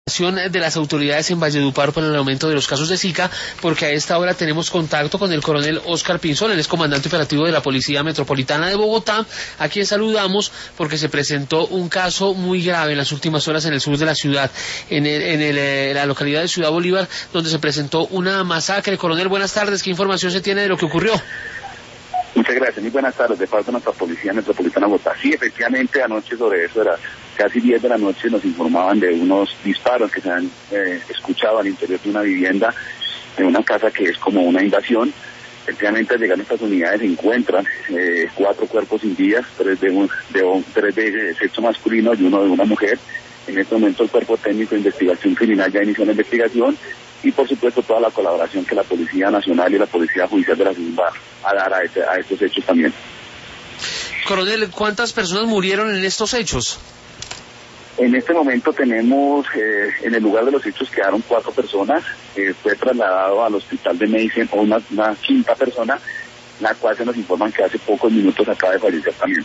De las autoridades en Valledupar por el aumento de los casos de Zika, porque a esta hora tenemos contacto con el coronel Óscar Pinzón, él es comandante operativo de la Policía Metropolitana de Bogotá, a quien saludamos porque se presentó un caso muy grave en las últimas horas en el sur de la ciudad, en la localidad de Ciudad Bolívar, donde se presentó una masacre. Coronel, buenas tardes, ¿qué información se tiene de lo que ocurrió? Muchas gracias, muy buenas tardes, de parte de nuestra Policía Metropolitana de Bogotá. Sí, efectivamente, anoche sobre eso, era casi 10 de la noche, nos informaban de unos disparos que se han escuchado al interior de una vivienda, de una casa que es como una invasión. Efectivamente, al llegar a nuestras unidades se encuentran 4 cuerpos sin vida, 3 de sexo masculino y 1 de una mujer. En este momento el Cuerpo Técnico de Investigación Criminal ya inició la investigación y por supuesto toda la colaboración que la Policía Nacional y la Policía Judicial de la ciudad va a dar a estos hechos también. Coronel, ¿cuántas personas murieron en estos hechos? En este momento tenemos, en el lugar de los hechos quedaron 4 personas, fue trasladado al hospital de Medicine una quinta persona, la cual se nos informan que hace pocos minutos acaba de fallecer también.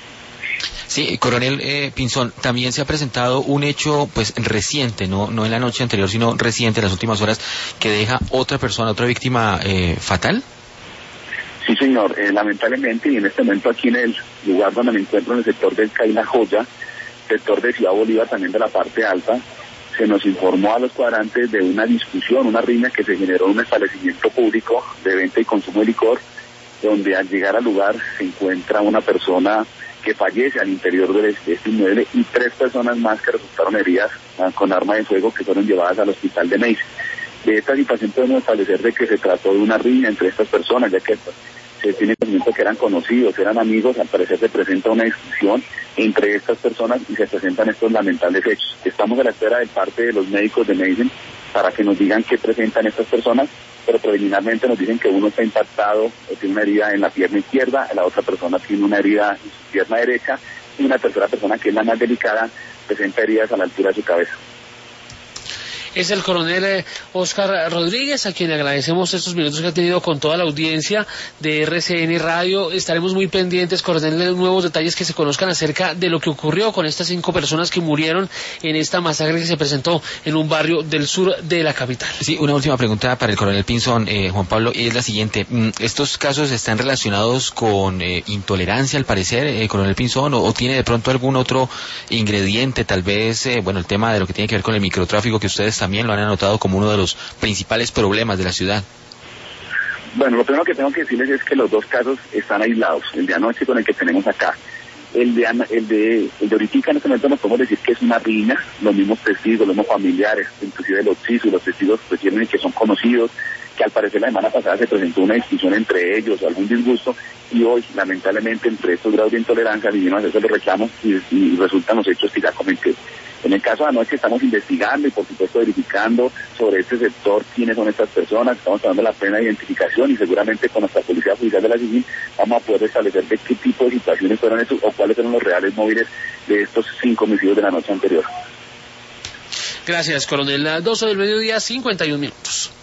Sí, coronel Pinzón, también se ha presentado un hecho pues reciente, no en la noche anterior, sino reciente, en las últimas horas, que deja otra persona, otra víctima fatal. Sí, señor, lamentablemente, y en este momento aquí en el lugar donde me encuentro, en el sector del Caina Joya, sector de Ciudad Bolívar, también de la parte alta, se nos informó a los cuadrantes de una discusión, una riña que se generó en un establecimiento público de venta y consumo de licor, donde al llegar al lugar se encuentra una persona que fallece al interior de este inmueble y 3 personas más que resultaron heridas con arma de fuego que fueron llevadas al hospital de Medicine. De esta situación podemos establecer de que se trató de una riña entre estas personas, ya que se tiene conocimiento que eran conocidos, eran amigos. Al parecer se presenta una discusión entre estas personas y se presentan estos lamentables hechos. Estamos a la espera de parte de los médicos de Medicine para que nos digan qué presentan estas personas, pero preliminarmente nos dicen que uno está impactado, tiene una herida en la pierna izquierda, la otra persona tiene una herida en su pierna derecha y una tercera persona, que es la más delicada, presenta heridas a la altura de su cabeza. Es el coronel Óscar Rodríguez, a quien agradecemos estos minutos que ha tenido con toda la audiencia de RCN Radio. Estaremos muy pendientes, coronel, de nuevos detalles que se conozcan acerca de lo que ocurrió con estas 5 personas que murieron en esta masacre que se presentó en un barrio del sur de la capital. Sí, una última pregunta para el coronel Pinzón, Juan Pablo, y es la siguiente. ¿Estos casos están relacionados con intolerancia, al parecer, coronel Pinzón, o tiene de pronto algún otro ingrediente, tal vez, el tema de lo que tiene que ver con el microtráfico, que ustedes también lo han anotado como uno de los principales problemas de la ciudad? Bueno, lo primero que tengo que decirles es que los 2 casos están aislados, el de anoche con el que tenemos acá. El de ahorita en este momento nos podemos decir que es una riña, los mismos testigos, los mismos familiares, inclusive los CISU, los testigos prefieren que son conocidos, que al parecer la semana pasada se presentó una discusión entre ellos, algún disgusto, y hoy, lamentablemente, entre estos grados de intolerancia, vinimos a hacer los reclamos y resultan los hechos que ya comenté. En el caso de anoche estamos investigando y por supuesto verificando sobre este sector quiénes son estas personas, estamos dando la plena identificación y seguramente con nuestra Policía Judicial de la Civil vamos a poder establecer de qué tipo de situaciones fueron estos o cuáles fueron los reales móviles de estos 5 homicidios de la noche anterior. Gracias, coronel. 12 del mediodía, 51 minutos.